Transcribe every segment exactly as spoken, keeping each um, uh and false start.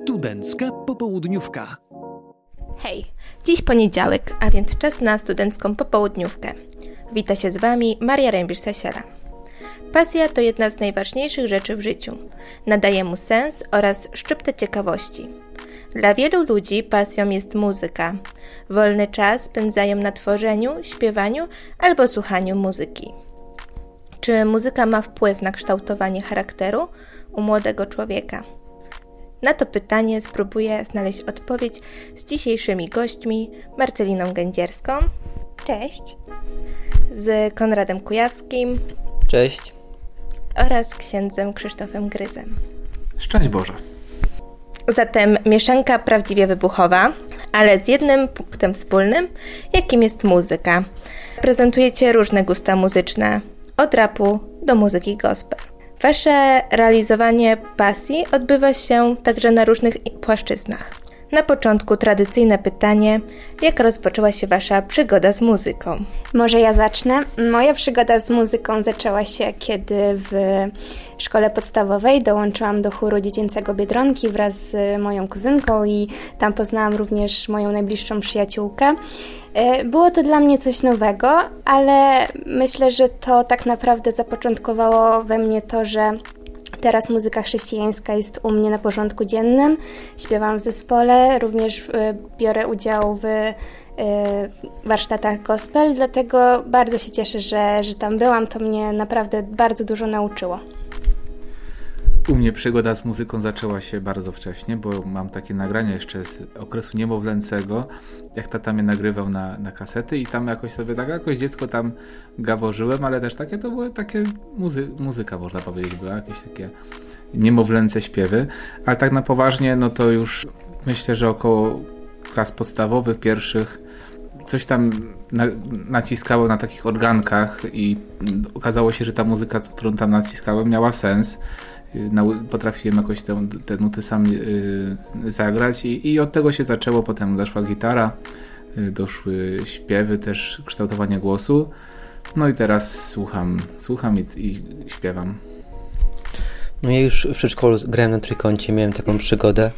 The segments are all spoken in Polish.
Studencka popołudniówka. Hej, dziś poniedziałek, a więc czas na studencką popołudniówkę. Wita się z Wami Maria Rębisz-Sasiara. Pasja to jedna z najważniejszych rzeczy w życiu. Nadaje mu sens oraz szczyptę ciekawości. Dla wielu ludzi pasją jest muzyka. Wolny czas spędzają na tworzeniu, śpiewaniu albo słuchaniu muzyki. Czy muzyka ma wpływ na kształtowanie charakteru u młodego człowieka? Na to pytanie spróbuję znaleźć odpowiedź z dzisiejszymi gośćmi Marceliną Gędzierską. Cześć. Z Konradem Kujawskim. Cześć. Oraz księdzem Krzysztofem Gryzem. Szczęść Boże. Zatem mieszanka prawdziwie wybuchowa, ale z jednym punktem wspólnym, jakim jest muzyka. Prezentujecie różne gusta muzyczne, od rapu do muzyki gospel. Wasze realizowanie pasji odbywa się także na różnych płaszczyznach. Na początku tradycyjne pytanie, jak rozpoczęła się Wasza przygoda z muzyką? Może ja zacznę. Moja przygoda z muzyką zaczęła się, kiedy w szkole podstawowej dołączyłam do chóru dziecięcego Biedronki wraz z moją kuzynką i tam poznałam również moją najbliższą przyjaciółkę. Było to dla mnie coś nowego, ale myślę, że to tak naprawdę zapoczątkowało we mnie to, że teraz muzyka chrześcijańska jest u mnie na porządku dziennym. Śpiewam w zespole, również biorę udział w warsztatach gospel, dlatego bardzo się cieszę, że, że tam byłam. To mnie naprawdę bardzo dużo nauczyło. U mnie przygoda z muzyką zaczęła się bardzo wcześnie, bo mam takie nagrania jeszcze z okresu niemowlęcego, jak tata mnie nagrywał na, na kasety i tam jakoś sobie tak jakoś dziecko tam gaworzyłem, ale też takie to były takie muzy- muzyka, można powiedzieć, była jakieś takie niemowlęce śpiewy, ale tak na poważnie, no to już myślę, że około klas podstawowych, pierwszych coś tam na, naciskało na takich organkach i okazało się, że ta muzyka, którą tam naciskałem, miała sens. Potrafiłem jakoś te, te nuty sam yy, zagrać i, i od tego się zaczęło. Potem doszła gitara, yy, doszły śpiewy, też kształtowanie głosu. No i teraz słucham, słucham i, i śpiewam. No ja już w przedszkolu grałem na trójkącie, miałem taką przygodę,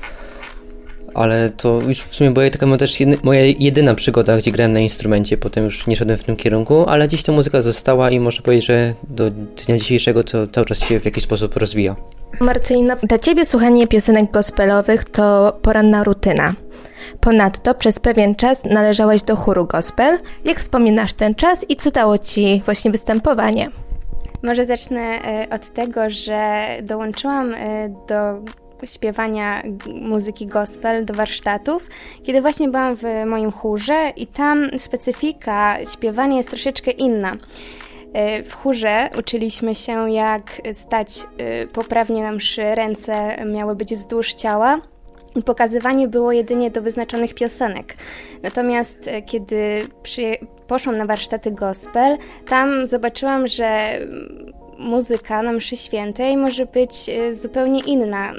ale to już w sumie była taka też jedna, moja jedyna przygoda, gdzie grałem na instrumencie, potem już nie szedłem w tym kierunku, ale dziś ta muzyka została i można powiedzieć, że do dnia dzisiejszego to cały czas się w jakiś sposób rozwija. Marcelino, dla Ciebie słuchanie piosenek gospelowych to poranna rutyna. Ponadto przez pewien czas należałaś do chóru gospel. Jak wspominasz ten czas i co dało Ci właśnie występowanie? Może zacznę od tego, że dołączyłam do śpiewania muzyki gospel do warsztatów, kiedy właśnie byłam w moim chórze i tam specyfika śpiewania jest troszeczkę inna. W chórze uczyliśmy się, jak stać poprawnie na mszy, ręce miały być wzdłuż ciała i pokazywanie było jedynie do wyznaczonych piosenek. Natomiast kiedy przy... poszłam na warsztaty gospel, tam zobaczyłam, że muzyka na mszy świętej może być zupełnie inna.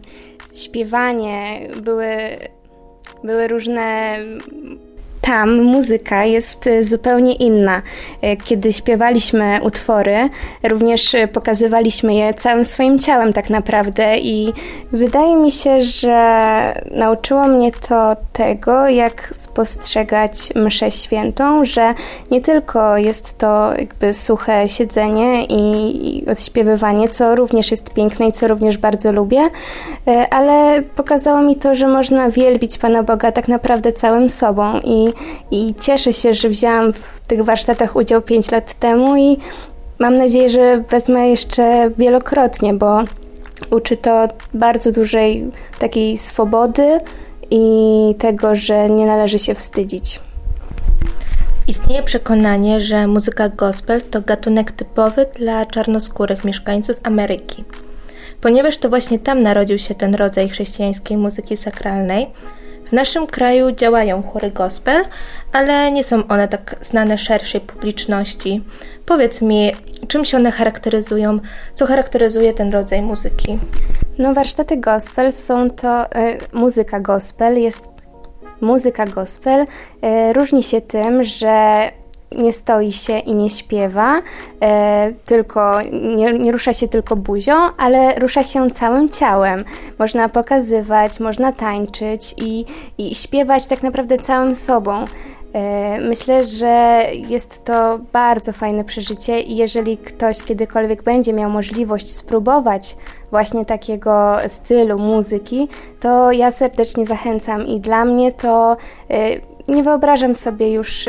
Śpiewanie, były, były różne... Tam muzyka jest zupełnie inna. Kiedy śpiewaliśmy utwory, również pokazywaliśmy je całym swoim ciałem tak naprawdę i wydaje mi się, że nauczyło mnie to tego, jak spostrzegać mszę świętą, że nie tylko jest to jakby suche siedzenie i odśpiewywanie, co również jest piękne i co również bardzo lubię, ale pokazało mi to, że można wielbić Pana Boga tak naprawdę całym sobą i I cieszę się, że wzięłam w tych warsztatach udział pięć lat temu i mam nadzieję, że wezmę jeszcze wielokrotnie, bo uczy to bardzo dużej takiej swobody i tego, że nie należy się wstydzić. Istnieje przekonanie, że muzyka gospel to gatunek typowy dla czarnoskórych mieszkańców Ameryki. Ponieważ to właśnie tam narodził się ten rodzaj chrześcijańskiej muzyki sakralnej, w naszym kraju działają chóry gospel, ale nie są one tak znane szerszej publiczności. Powiedz mi, czym się one charakteryzują? Co charakteryzuje ten rodzaj muzyki? No, warsztaty gospel są to... Y, muzyka gospel jest... Muzyka gospel y, różni się tym, że nie stoi się i nie śpiewa, e, tylko nie, nie rusza się tylko buzią, ale rusza się całym ciałem. Można pokazywać, można tańczyć i, i śpiewać tak naprawdę całym sobą. E, myślę, że jest to bardzo fajne przeżycie i jeżeli ktoś kiedykolwiek będzie miał możliwość spróbować właśnie takiego stylu muzyki, to ja serdecznie zachęcam i dla mnie to e, nie wyobrażam sobie już y,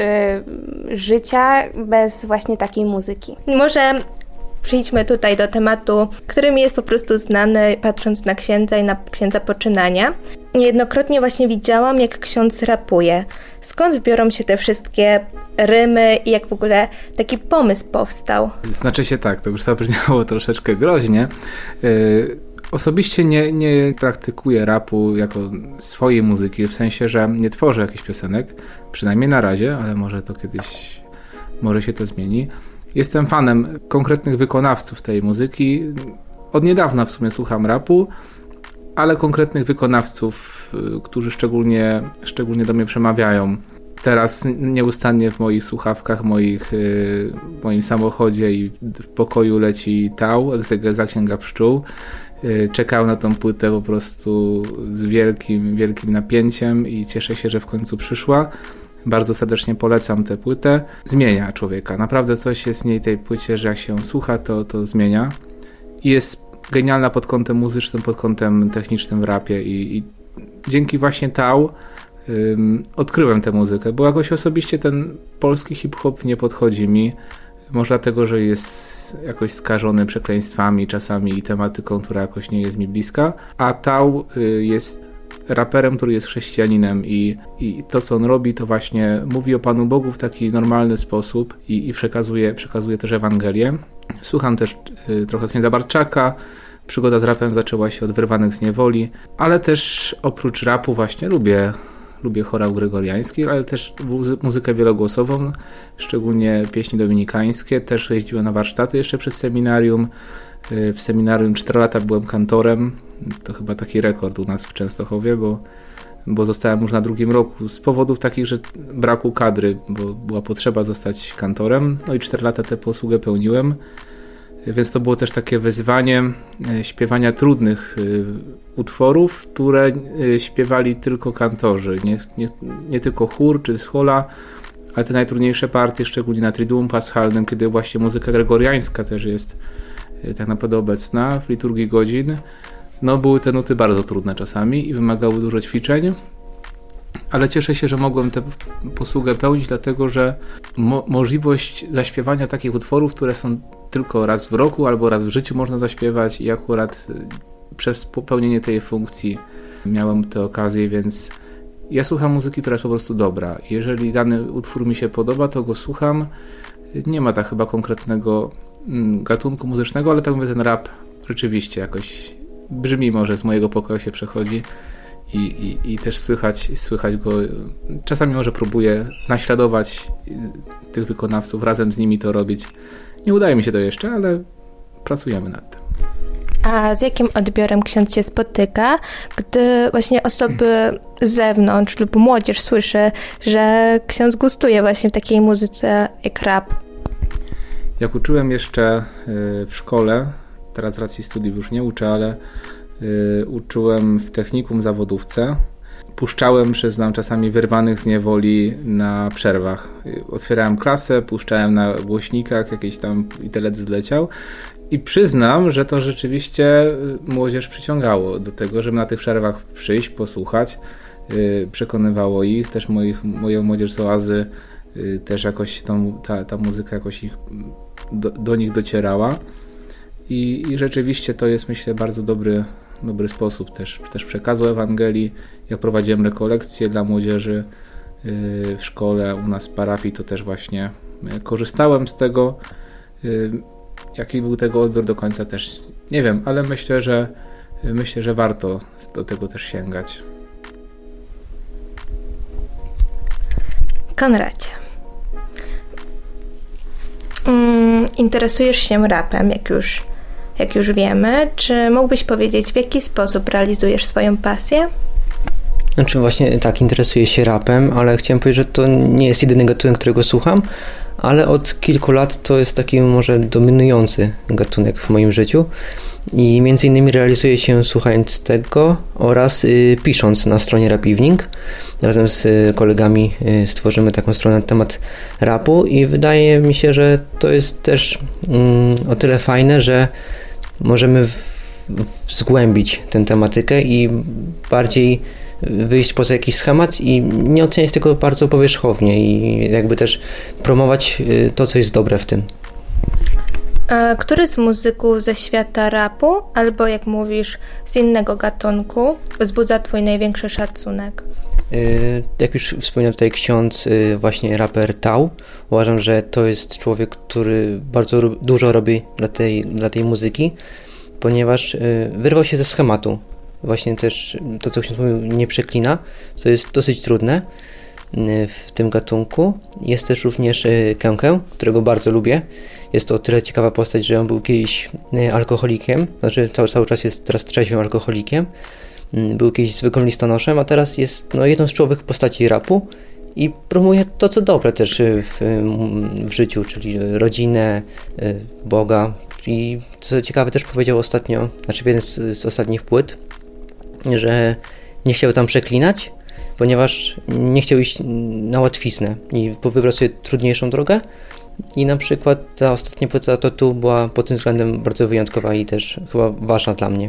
życia bez właśnie takiej muzyki. Może przejdźmy tutaj do tematu, który mi jest po prostu znany, patrząc na księdza i na księdza poczynania. Niejednokrotnie właśnie widziałam, jak ksiądz rapuje. Skąd biorą się te wszystkie rymy i jak w ogóle taki pomysł powstał? Znaczy się tak, to już zabrzmiało troszeczkę groźnie. Yy... Osobiście nie, nie praktykuję rapu jako swojej muzyki, w sensie, że nie tworzę jakichś piosenek, przynajmniej na razie, ale może to kiedyś, może się to zmieni. Jestem fanem konkretnych wykonawców tej muzyki. Od niedawna w sumie słucham rapu, ale konkretnych wykonawców, którzy szczególnie, szczególnie do mnie przemawiają. Teraz nieustannie w moich słuchawkach, moich, w moim samochodzie i w pokoju leci Tał, egzegeza Księga Pszczół. Czekałem na tą płytę po prostu z wielkim, wielkim napięciem i cieszę się, że w końcu przyszła. Bardzo serdecznie polecam tę płytę. Zmienia człowieka. Naprawdę coś jest w niej tej płycie, że jak się ją słucha, to, to zmienia. I jest genialna pod kątem muzycznym, pod kątem technicznym w rapie i, i dzięki właśnie Tał ym, odkryłem tę muzykę, bo jakoś osobiście ten polski hip-hop nie podchodzi mi. Może dlatego, że jest jakoś skażony przekleństwami czasami i tematyką, która jakoś nie jest mi bliska, a Tał jest raperem, który jest chrześcijaninem i, i to, co on robi, to właśnie mówi o Panu Bogu w taki normalny sposób i, i przekazuje, przekazuje też Ewangelię. Słucham też y, trochę księdza Bartczaka. Przygoda z rapem zaczęła się od Wyrwanych z niewoli, ale też oprócz rapu właśnie lubię Lubię chorał gregoriański, ale też muzykę wielogłosową, szczególnie pieśni dominikańskie. Też jeździłem na warsztaty jeszcze przez seminarium. W seminarium cztery lata byłem kantorem. To chyba taki rekord u nas w Częstochowie, bo, bo zostałem już na drugim roku z powodów takich, że braku kadry, bo była potrzeba zostać kantorem. No i cztery lata tę posługę pełniłem. Więc to było też takie wyzwanie śpiewania trudnych utworów, które śpiewali tylko kantorzy, nie, nie, nie tylko chór czy schola, ale te najtrudniejsze partie, szczególnie na Triduum Paschalnym, kiedy właśnie muzyka gregoriańska też jest tak naprawdę obecna w liturgii godzin. No były te nuty bardzo trudne czasami i wymagały dużo ćwiczeń, ale cieszę się, że mogłem tę posługę pełnić, dlatego że mo- możliwość zaśpiewania takich utworów, które są tylko raz w roku albo raz w życiu można zaśpiewać i akurat przez pełnienie tej funkcji miałem tę okazję, więc ja słucham muzyki, która jest po prostu dobra. Jeżeli dany utwór mi się podoba, to go słucham. Nie ma tak chyba konkretnego gatunku muzycznego, ale tak mówię, ten rap rzeczywiście jakoś brzmi, może z mojego pokoju się przechodzi i, i, i też słychać, słychać go. Czasami może próbuję naśladować tych wykonawców, razem z nimi to robić. Nie udaje mi się to jeszcze, ale pracujemy nad tym. A z jakim odbiorem ksiądz się spotyka, gdy właśnie osoby z zewnątrz lub młodzież słyszy, że ksiądz gustuje właśnie w takiej muzyce jak rap? Jak uczyłem jeszcze w szkole, teraz z racji studiów już nie uczę, ale uczyłem w technikum zawodówce. Puszczałem, przyznam, czasami Wyrwanych z niewoli na przerwach. Otwierałem klasę, puszczałem na głośnikach, jakieś tam i teledysk zleciał. I przyznam, że to rzeczywiście młodzież przyciągało do tego, żeby na tych przerwach przyjść, posłuchać. Przekonywało ich, też moich, moją młodzież z Oazy też jakoś tą, ta, ta muzyka jakoś ich, do, do nich docierała. I, I rzeczywiście to jest, myślę, bardzo dobry dobry sposób też, też przekazu Ewangelii. Ja prowadziłem rekolekcje dla młodzieży w szkole u nas w parafii, to też właśnie korzystałem z tego. Jaki był tego odbiór do końca też nie wiem, ale myślę, że myślę, że warto do tego też sięgać. Konradzie, mm, interesujesz się rapem, jak już Jak już wiemy, czy mógłbyś powiedzieć, w jaki sposób realizujesz swoją pasję? Znaczy właśnie tak, interesuję się rapem, ale chciałem powiedzieć, że to nie jest jedyny gatunek, którego słucham, ale od kilku lat to jest taki może dominujący gatunek w moim życiu i między innymi realizuję się słuchając tego oraz y, pisząc na stronie Rap Evening. Razem z y, kolegami y, stworzymy taką stronę na temat rapu i wydaje mi się, że to jest też y, o tyle fajne, że możemy w, w, zgłębić tę tematykę i bardziej wyjść poza jakiś schemat i nie oceniać tego bardzo powierzchownie i jakby też promować to, co jest dobre w tym. A który z muzyków ze świata rapu, albo jak mówisz, z innego gatunku, wzbudza twój największy szacunek? Jak już wspomniał tutaj ksiądz, właśnie raper Tau, uważam, że to jest człowiek, który bardzo dużo robi dla tej, dla tej muzyki, ponieważ wyrwał się ze schematu. Właśnie też to, co ksiądz mówił, nie przeklina, co jest dosyć trudne w tym gatunku. Jest też również Kękę, którego bardzo lubię. Jest to o tyle ciekawa postać, że on był kiedyś alkoholikiem, znaczy cały, cały czas jest teraz trzeźwym alkoholikiem. Był kiedyś zwykłym listonoszem, a teraz jest no, jedną z czołowych postaci rapu i promuje to, co dobre też w, w życiu, czyli rodzinę, Boga. I co ciekawe, też powiedział ostatnio, znaczy w jeden z, z ostatnich płyt, że nie chciał tam przeklinać, ponieważ nie chciał iść na łatwiznę i wybrał sobie trudniejszą drogę i na przykład ta ostatnia płyta to tu była pod tym względem bardzo wyjątkowa i też chyba ważna dla mnie.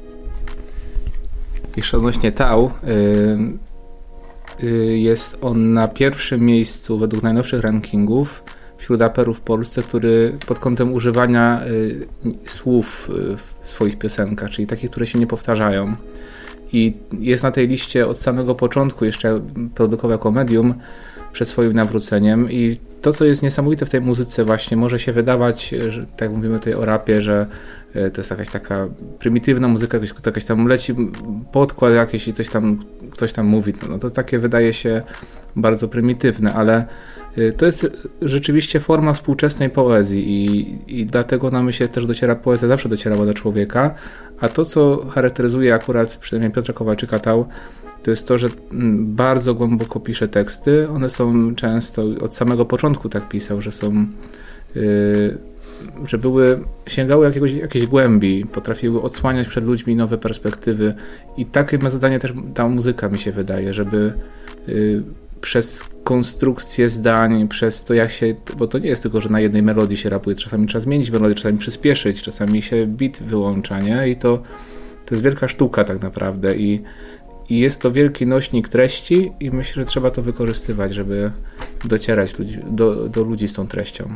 Jeszcze odnośnie Tau, yy, yy, jest on na pierwszym miejscu według najnowszych rankingów wśród raperów w Polsce, który pod kątem używania y, słów y, w swoich piosenkach, czyli takich, które się nie powtarzają. I jest na tej liście od samego początku, jeszcze produkował jako medium przed swoim nawróceniem. I to, co jest niesamowite w tej muzyce właśnie, może się wydawać, że tak mówimy tutaj o rapie, że y, to jest jakaś taka prymitywna muzyka, jakaś, jakaś tam leci podkład jakiś i coś tam, ktoś tam mówi. No to takie wydaje się bardzo prymitywne, ale to jest rzeczywiście forma współczesnej poezji i, i dlatego na myśl też dociera poezja, zawsze docierała do człowieka, a to, co charakteryzuje akurat przynajmniej Piotra Kowalczyka Tau, to jest to, że bardzo głęboko pisze teksty. One są często, od samego początku tak pisał, że są, yy, że były, sięgały jakiegoś, jakiejś głębi, potrafiły odsłaniać przed ludźmi nowe perspektywy i takie ma zadanie też ta muzyka, mi się wydaje, żeby yy, przez konstrukcję zdań, przez to jak się, bo to nie jest tylko, że na jednej melodii się rapuje, czasami trzeba zmienić melodię, czasami przyspieszyć, czasami się beat wyłącza, nie? I to, to jest wielka sztuka tak naprawdę i, i jest to wielki nośnik treści i myślę, że trzeba to wykorzystywać, żeby docierać ludzi, do, do ludzi z tą treścią.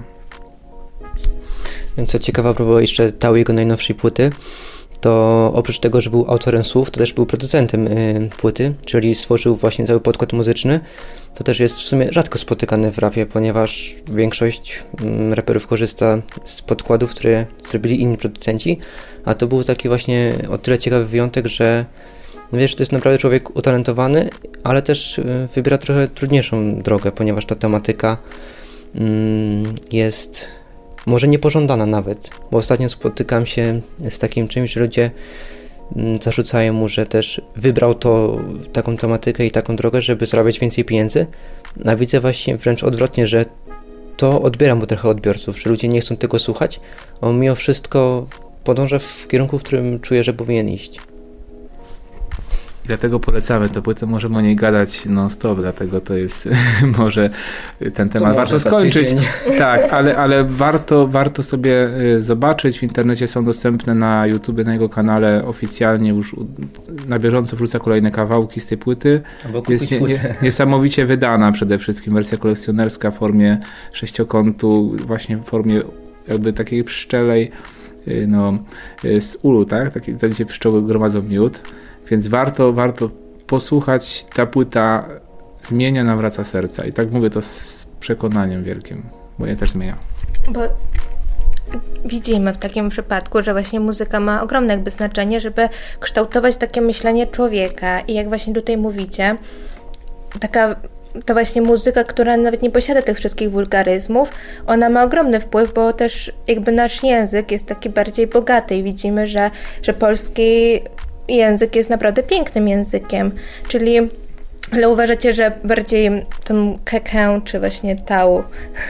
Co ciekawe, a propos jeszcze Tau, jego najnowszej płyty, to oprócz tego, że był autorem słów, to też był producentem y, płyty, czyli stworzył właśnie cały podkład muzyczny. To też jest w sumie rzadko spotykane w rapie, ponieważ większość y, raperów korzysta z podkładów, które zrobili inni producenci, a to był taki właśnie o tyle ciekawy wyjątek, że wiesz, to jest naprawdę człowiek utalentowany, ale też y, wybiera trochę trudniejszą drogę, ponieważ ta tematyka y, jest może niepożądana nawet, bo ostatnio spotykam się z takim czymś, że ludzie zarzucają mu, że też wybrał to, taką tematykę i taką drogę, żeby zarabiać więcej pieniędzy, a widzę właśnie wręcz odwrotnie, że to odbiera mu trochę odbiorców, że ludzie nie chcą tego słuchać, a on mimo wszystko podąża w kierunku, w którym czuje, że powinien iść. I dlatego polecamy tę płytę, możemy o niej gadać non-stop, dlatego to jest może ten temat warto skończyć. Tak, ale, ale warto, warto sobie zobaczyć. W internecie są dostępne na YouTubie, na jego kanale oficjalnie już na bieżąco wrzuca kolejne kawałki z tej płyty. Jest nie, nie, niesamowicie wydana przede wszystkim, wersja kolekcjonerska w formie sześciokątu, właśnie w formie jakby takiej pszczelej, no, z ulu, tak? Takie, gdzie pszczoły gromadzą miód. Więc warto, warto posłuchać. Ta płyta zmienia, nawraca serca. I tak mówię to z przekonaniem wielkim, bo ja też zmienia. Bo widzimy w takim przypadku, że właśnie muzyka ma ogromne jakby znaczenie, żeby kształtować takie myślenie człowieka. I jak właśnie tutaj mówicie, taka to właśnie muzyka, która nawet nie posiada tych wszystkich wulgaryzmów, ona ma ogromny wpływ, bo też jakby nasz język jest taki bardziej bogaty i widzimy, że, że polski język jest naprawdę pięknym językiem, czyli ale uważacie, że bardziej tą kekę, czy właśnie tał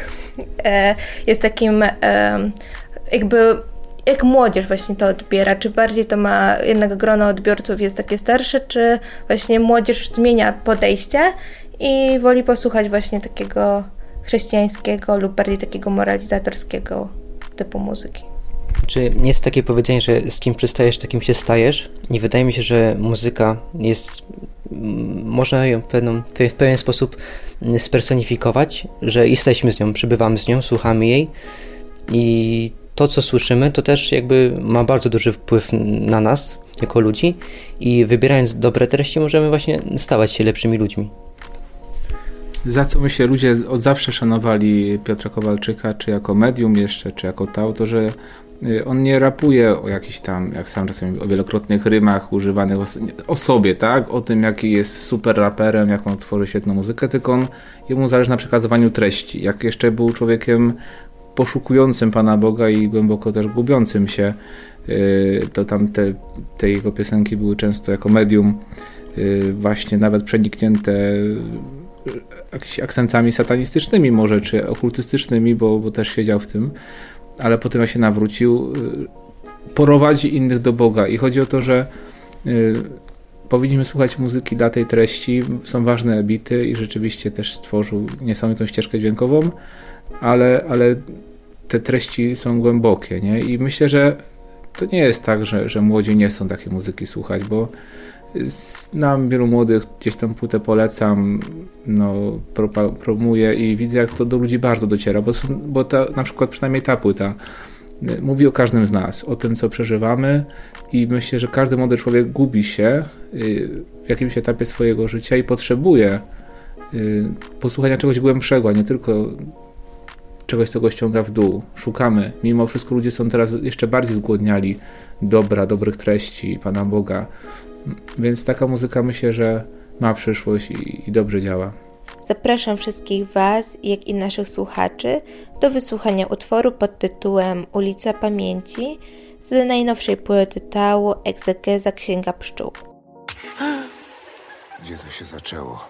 jest takim jakby, jak młodzież właśnie to odbiera, czy bardziej to ma, jednak grono odbiorców jest takie starsze, czy właśnie młodzież zmienia podejście i woli posłuchać właśnie takiego chrześcijańskiego lub bardziej takiego moralizatorskiego typu muzyki? Czy jest takie powiedzenie, że z kim przystajesz, takim się stajesz? I wydaje mi się, że muzyka jest, można ją w, pewną, w pewien sposób spersonifikować, że jesteśmy z nią, przybywamy z nią, słuchamy jej i to, co słyszymy, to też jakby ma bardzo duży wpływ na nas, jako ludzi i wybierając dobre treści, możemy właśnie stawać się lepszymi ludźmi. Za co myślę, ludzie od zawsze szanowali Piotra Kowalczyka, czy jako medium jeszcze, czy jako tał, to że on nie rapuje o jakichś tam, jak sam czasem o wielokrotnych rymach używanych o, o sobie, tak? O tym, jaki jest super raperem, jak on tworzy świetną muzykę, tylko on, jemu zależy na przekazywaniu treści. Jak jeszcze był człowiekiem poszukującym Pana Boga i głęboko też gubiącym się, to tam te, te jego piosenki były często jako medium właśnie nawet przeniknięte jakimiś akcentami satanistycznymi może, czy okultystycznymi, bo, bo też siedział w tym, ale potem jak się nawrócił, prowadzi innych do Boga i chodzi o to, że y, powinniśmy słuchać muzyki dla tej treści, są ważne bity i rzeczywiście też stworzył niesamowitą ścieżkę dźwiękową, ale, ale te treści są głębokie, nie? I myślę, że to nie jest tak, że, że młodzi nie chcą takiej muzyki słuchać, bo znam wielu młodych, gdzieś tam płytę polecam, no, promuję i widzę, jak to do ludzi bardzo dociera, bo, są, bo ta, na przykład przynajmniej ta płyta mówi o każdym z nas, o tym, co przeżywamy i myślę, że każdy młody człowiek gubi się w jakimś etapie swojego życia i potrzebuje posłuchania czegoś głębszego, a nie tylko czegoś, co go ściąga w dół. Szukamy. Mimo wszystko ludzie są teraz jeszcze bardziej zgłodniali dobra, dobrych treści Pana Boga. Więc taka muzyka myślę, że ma przyszłość i, i dobrze działa. Zapraszam wszystkich Was, jak i naszych słuchaczy, do wysłuchania utworu pod tytułem Ulica Pamięci z najnowszej płyty Tału Egzegeza Księga Pszczół. Gdzie to się zaczęło?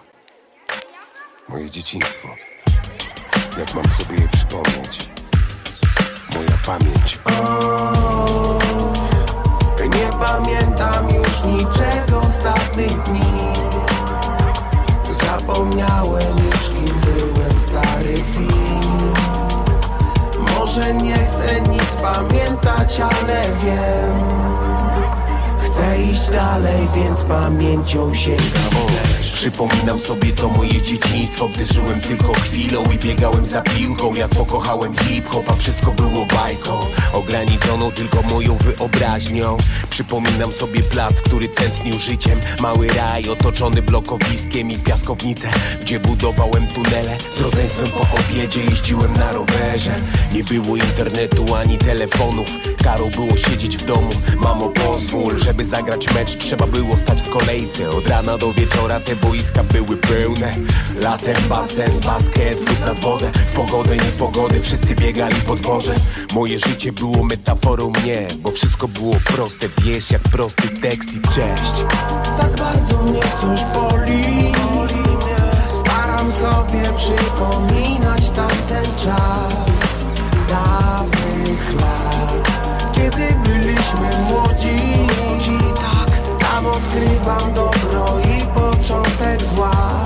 Moje dzieciństwo. Jak mam sobie je przypomnieć? Moja pamięć. O, nie pamiętam już niczego z dawnych dni. Zapomniałem już, kim byłem, stary film. Może nie chcę nic pamiętać, ale wiem, chcę iść dalej, więc pamięcią sięgam wstecz. Przypominam sobie to moje dzieciństwo, gdy żyłem tylko chwilą i biegałem za piłką. Jak pokochałem hip-hop, a wszystko było bajką, ograniczoną tylko moją wyobraźnią. Przypominam sobie plac, który tętnił życiem, mały raj otoczony blokowiskiem i piaskownicę, gdzie budowałem tunele. Z rodzeństwem po obiedzie jeździłem na rowerze. Nie było internetu ani telefonów, karą było siedzieć w domu. Mamo, pozwól, żeby zagrać mecz trzeba było stać w kolejce. Od rana do wieczora te boiska były pełne. Latem basen, basket lub nad wodę. W pogodę, niepogody wszyscy biegali po dworze. Moje życie było metaforą mnie, bo wszystko było proste, wiesz, jak prosty tekst i cześć. Tak bardzo mnie coś boli, staram sobie przypominać tamten czas dawnych lat, kiedy byliśmy młodzi. Tam odkrywam dobro i początek zła.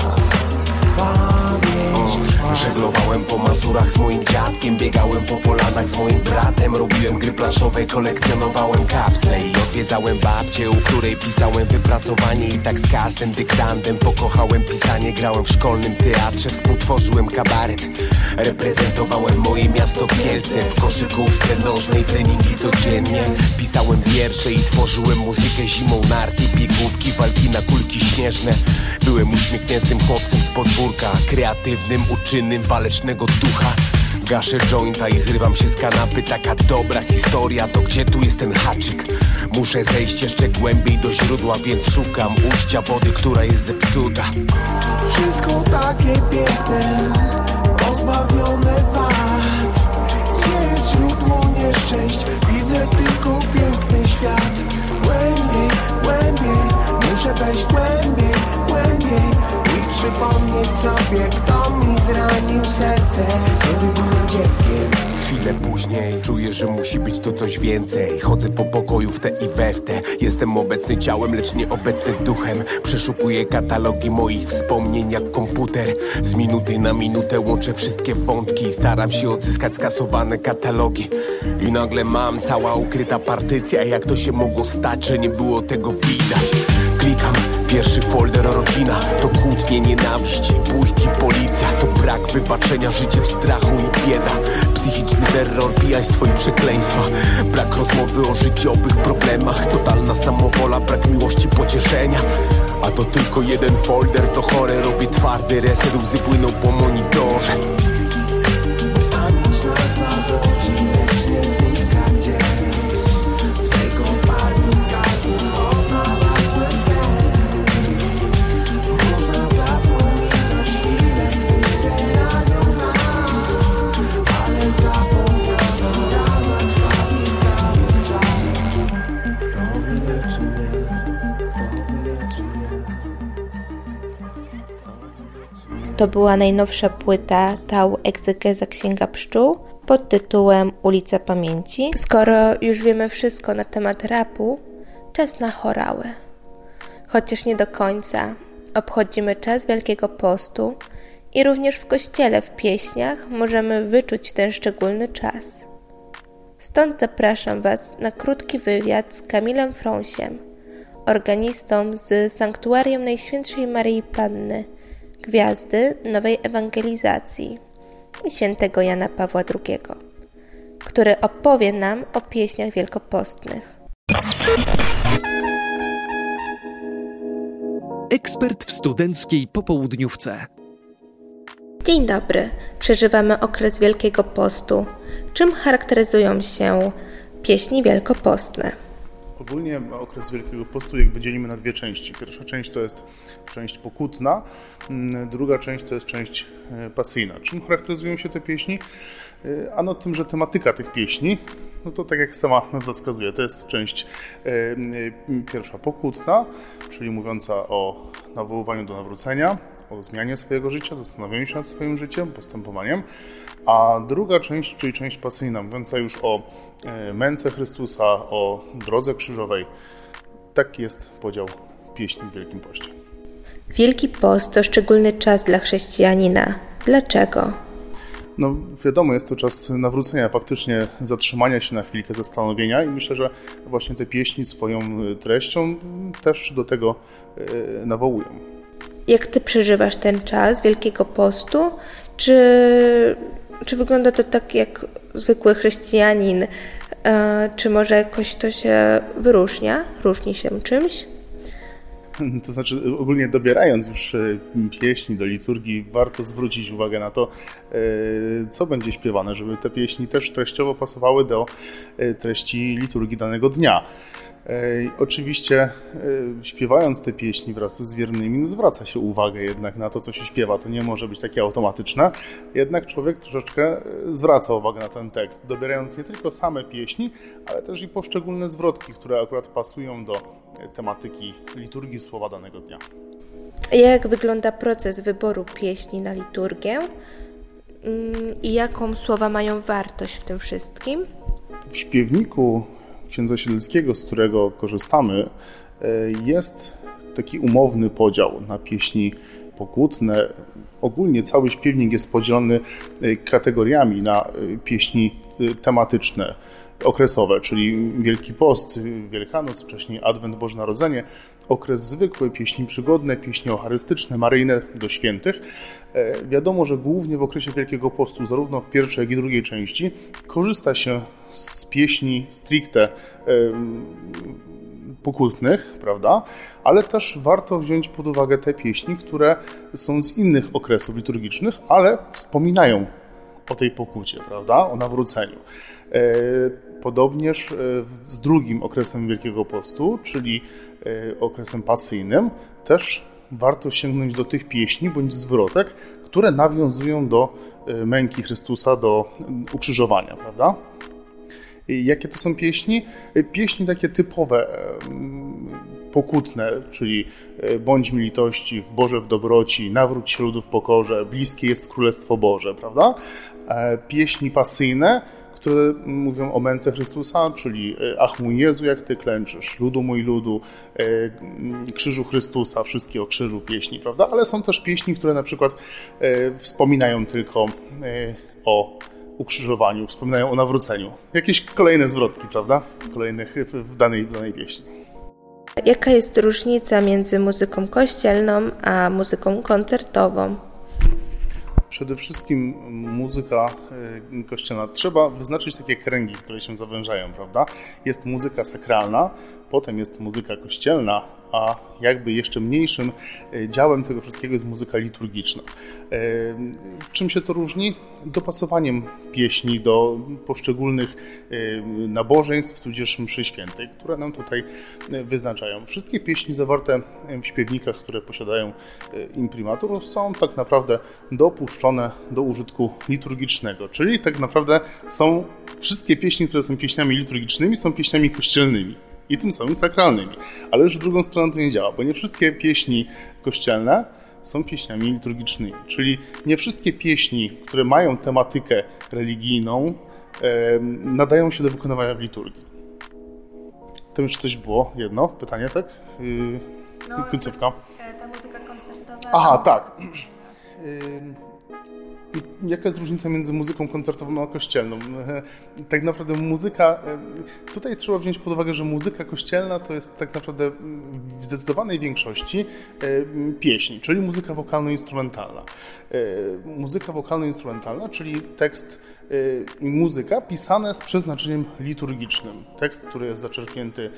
Pamięć trwa. Żeglowałem po Mazurach z moim dziadkiem, biegałem po polanach z moim bratem, robiłem gry planszowe, kolekcjonowałem kapsle i odwiedzałem babcię, u której pisałem wypracowanie. I tak z każdym dyktantem pokochałem pisanie. Grałem w szkolnym teatrze, współtworzyłem kabaret, reprezentowałem moje miasto Kielce. W koszykówce nożnej treningi codziennie, pisałem wiersze i tworzyłem muzykę zimą, narty, biegówki, walki na kulki śnieżne. Byłem uśmiechniętym chłopcem z podwórka, kreatywnym, uczynnym, walecznego ducha. Gaszę jointa i zrywam się z kanapy. Taka dobra historia, to gdzie tu jest ten haczyk? Muszę zejść jeszcze głębiej do źródła, więc szukam ujścia wody, która jest zepsuta. Wszystko takie piękne, pozbawione wad. Gdzie jest źródło nieszczęść? Widzę tylko piękny świat. Głębiej, głębiej Proszę weź głębiej, głębiej i przypomnieć sobie, kto mi zranił serce, kiedy byłem dzieckiem. Chwilę później czuję, że musi być to coś więcej. Chodzę po pokoju w te i we w te. Jestem obecny ciałem, lecz nieobecny duchem. Przeszukuję katalogi moich wspomnień jak komputer. Z minuty na minutę łączę wszystkie wątki. Staram się odzyskać skasowane katalogi. I nagle mam cała ukryta partycja. Jak to się mogło stać, że nie było tego widać? Klikam, pierwszy folder rodzina. To kłótnie, nienawiść, bójki, policja. To brak wybaczenia, życie w strachu i bieda. Psychiczny terror, pijaństwo i przekleństwa. Brak rozmowy o życiowych problemach. Totalna samowola, brak miłości, pocieszenia. A to tylko jeden folder, to chore. Robię twardy reset, łzy płyną po monitorze. Pamięć nas zawodzi, lecz nie znika gdzieś. W tej kopalni skarbu odnalazłem sens. Można zapominać chwile, które ranią nas, ale zapomniana rana krwawi cały czas. Kto wyleczy mnie? Kto wyleczy mnie? To była najnowsza płyta Tau Egzegeza Księga Pszczół pod tytułem Ulica Pamięci. Skoro już wiemy wszystko na temat rapu, czas na chorały. Chociaż nie do końca. Obchodzimy czas Wielkiego Postu i również w kościele w pieśniach możemy wyczuć ten szczególny czas. Stąd zapraszam Was na krótki wywiad z Kamilem Frąsiem, organistą z Sanktuarium Najświętszej Maryi Panny, Gwiazdy Nowej Ewangelizacji i świętego Jana Pawła drugiego, który opowie nam o pieśniach wielkopostnych. Ekspert w studenckiej popołudniówce. Dzień dobry. Przeżywamy okres Wielkiego Postu. Czym charakteryzują się pieśni wielkopostne? Ogólnie okres Wielkiego Postu jakby dzielimy na dwie części. Pierwsza część to jest część pokutna, druga część to jest część pasyjna. Czym charakteryzują się te pieśni? Ano tym, że tematyka tych pieśni, no to tak jak sama nazwa wskazuje, to jest część pierwsza pokutna, czyli mówiąca o nawoływaniu do nawrócenia, o zmianie swojego życia, zastanowieniu się nad swoim życiem, postępowaniem, a druga część, czyli część pasyjna, mówiąca już o męce Chrystusa, o drodze krzyżowej. Taki jest podział pieśni w Wielkim Poście. Wielki Post to szczególny czas dla chrześcijanina. Dlaczego? No wiadomo, jest to czas nawrócenia, faktycznie zatrzymania się na chwilkę, zastanowienia i myślę, że właśnie te pieśni swoją treścią też do tego nawołują. Jak Ty przeżywasz ten czas Wielkiego Postu? Czy, czy wygląda to tak jak zwykły chrześcijanin? Czy może jakoś to się wyróżnia? Różni się czymś? To znaczy ogólnie dobierając już pieśni do liturgii, warto zwrócić uwagę na to, co będzie śpiewane, żeby te pieśni też treściowo pasowały do treści liturgii danego dnia. Oczywiście śpiewając te pieśni wraz z wiernymi, no zwraca się uwagę jednak na to, co się śpiewa. To nie może być takie automatyczne. Jednak człowiek troszeczkę zwraca uwagę na ten tekst, dobierając nie tylko same pieśni, ale też i poszczególne zwrotki, które akurat pasują do tematyki liturgii słowa danego dnia. Jak wygląda proces wyboru pieśni na liturgię i jaką słowa mają wartość w tym wszystkim? W śpiewniku księdza Siedleckiego, z którego korzystamy, jest taki umowny podział na pieśni pokutne. Ogólnie cały śpiewnik jest podzielony kategoriami na pieśni tematyczne, okresowe, czyli Wielki Post, Wielkanoc, wcześniej Adwent, Boże Narodzenie, okres zwykły, pieśni przygodne, pieśni eucharystyczne, maryjne do świętych. Wiadomo, że głównie w okresie Wielkiego Postu, zarówno w pierwszej, jak i drugiej części, korzysta się z pieśni stricte pokutnych, prawda? Ale też warto wziąć pod uwagę te pieśni, które są z innych okresów liturgicznych, ale wspominają o tej pokucie, prawda? O nawróceniu. Podobnież z drugim okresem Wielkiego Postu, czyli okresem pasyjnym, też warto sięgnąć do tych pieśni bądź zwrotek, które nawiązują do męki Chrystusa, do ukrzyżowania, prawda? Jakie to są pieśni? Pieśni takie typowe, pokutne, czyli bądź mi litości, w Boże w dobroci, nawróć się ludu w pokorze, bliskie jest Królestwo Boże, prawda? Pieśni pasyjne, które mówią o męce Chrystusa, czyli ach mój Jezu, jak Ty klęczysz, ludu mój ludu, krzyżu Chrystusa, wszystkie o krzyżu pieśni, prawda? Ale są też pieśni, które na przykład wspominają tylko o ukrzyżowaniu, wspominają o nawróceniu. Jakieś kolejne zwrotki, prawda? Kolejnych w danej, w danej pieśni. Jaka jest różnica między muzyką kościelną a muzyką koncertową? Przede wszystkim muzyka kościelna. Trzeba wyznaczyć takie kręgi, które się zawężają, prawda? Jest muzyka sakralna, potem jest muzyka kościelna, a jakby jeszcze mniejszym działem tego wszystkiego jest muzyka liturgiczna. Czym się to różni? Dopasowaniem pieśni do poszczególnych nabożeństw, tudzież mszy świętej, które nam tutaj wyznaczają. Wszystkie pieśni zawarte w śpiewnikach, które posiadają imprimatur, są tak naprawdę dopuszczone do użytku liturgicznego, czyli tak naprawdę są wszystkie pieśni, które są pieśniami liturgicznymi, są pieśniami kościelnymi i tym samym sakralnymi. Ale już w drugą stronę to nie działa, bo nie wszystkie pieśni kościelne są pieśniami liturgicznymi. Czyli nie wszystkie pieśni, które mają tematykę religijną, e, nadają się do wykonywania w liturgii. To już coś było? Jedno pytanie, tak? Yy, no, końcówka. Ta muzyka koncertowa... Aha, tak. Yy, I jaka jest różnica między muzyką koncertową a kościelną? Tak naprawdę muzyka, tutaj trzeba wziąć pod uwagę, że muzyka kościelna to jest tak naprawdę w zdecydowanej większości pieśń, czyli muzyka wokalno-instrumentalna. Muzyka wokalno-instrumentalna, czyli tekst i muzyka pisane z przeznaczeniem liturgicznym. Tekst, który jest zaczerpnięty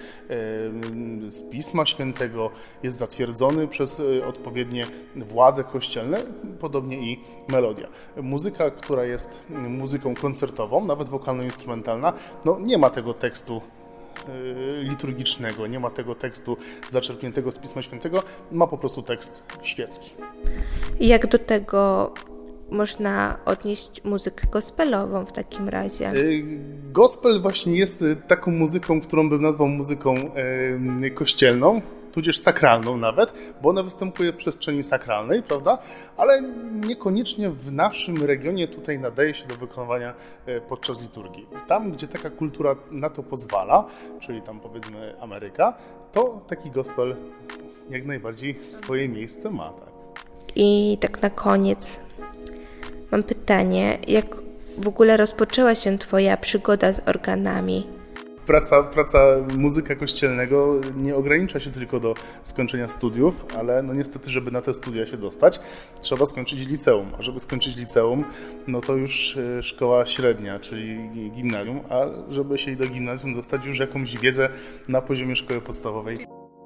z Pisma Świętego, jest zatwierdzony przez odpowiednie władze kościelne, podobnie i melodia. Muzyka, która jest muzyką koncertową, nawet wokalno-instrumentalna, no nie ma tego tekstu liturgicznego, nie ma tego tekstu zaczerpniętego z Pisma Świętego, ma po prostu tekst świecki. Jak do tego można odnieść muzykę gospelową w takim razie? Gospel właśnie jest taką muzyką, którą bym nazwał muzyką kościelną, tudzież sakralną nawet, bo ona występuje w przestrzeni sakralnej, prawda? Ale niekoniecznie w naszym regionie tutaj nadaje się do wykonywania podczas liturgii. Tam, gdzie taka kultura na to pozwala, czyli tam powiedzmy Ameryka, to taki gospel jak najbardziej swoje miejsce ma, tak. I tak na koniec mam pytanie, jak w ogóle rozpoczęła się Twoja przygoda z organami? Praca, praca muzyka kościelnego nie ogranicza się tylko do skończenia studiów, ale no niestety, żeby na te studia się dostać, trzeba skończyć liceum. A żeby skończyć liceum, no to już szkoła średnia, czyli gimnazjum, a żeby się do gimnazjum dostać, już jakąś wiedzę na poziomie szkoły podstawowej.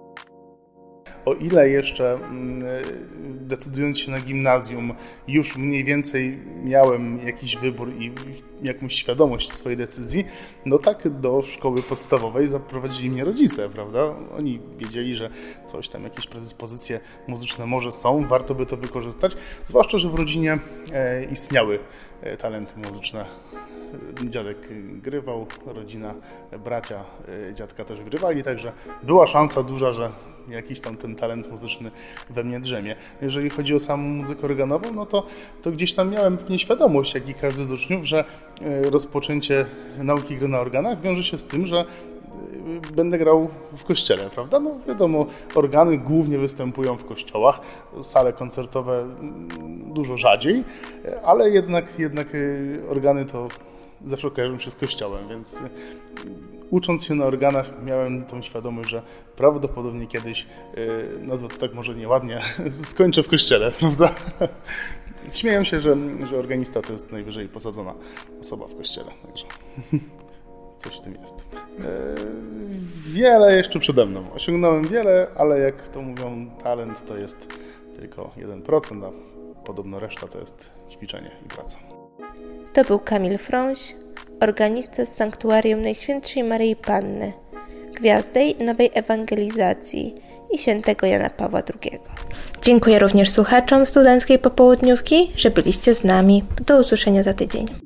O ile jeszcze decydując się na gimnazjum już mniej więcej miałem jakiś wybór i jakąś świadomość swojej decyzji, no tak do szkoły podstawowej zaprowadzili mnie rodzice, prawda? Oni wiedzieli, że coś tam, jakieś predyspozycje muzyczne może są, warto by to wykorzystać, zwłaszcza, że w rodzinie istniały talenty muzyczne. Dziadek grywał, rodzina, bracia dziadka też grywali, także była szansa duża, że jakiś tam ten talent muzyczny we mnie drzemie. Jeżeli chodzi o samą muzykę organową, no to, to gdzieś tam miałem pewnie świadomość, jak i każdy z uczniów, że rozpoczęcie nauki gry na organach wiąże się z tym, że będę grał w kościele, prawda? No wiadomo, organy głównie występują w kościołach, sale koncertowe dużo rzadziej, ale jednak, jednak organy to zawsze kojarzą się z kościołem, więc ucząc się na organach miałem tą świadomość, że prawdopodobnie kiedyś, nazwę to tak może nieładnie, skończę w kościele, prawda? Śmieję się, że, że organista to jest najwyżej posadzona osoba w kościele, także coś w tym jest. Wiele jeszcze przede mną. Osiągnąłem wiele, ale jak to mówią, talent to jest tylko jeden procent, a podobno reszta to jest ćwiczenie i praca. To był Kamil Frąś, organista z Sanktuarium Najświętszej Maryi Panny, Gwiazdej Nowej Ewangelizacji i świętego Jana Pawła drugiego. Dziękuję również słuchaczom Studenckiej Popołudniówki, że byliście z nami. Do usłyszenia za tydzień.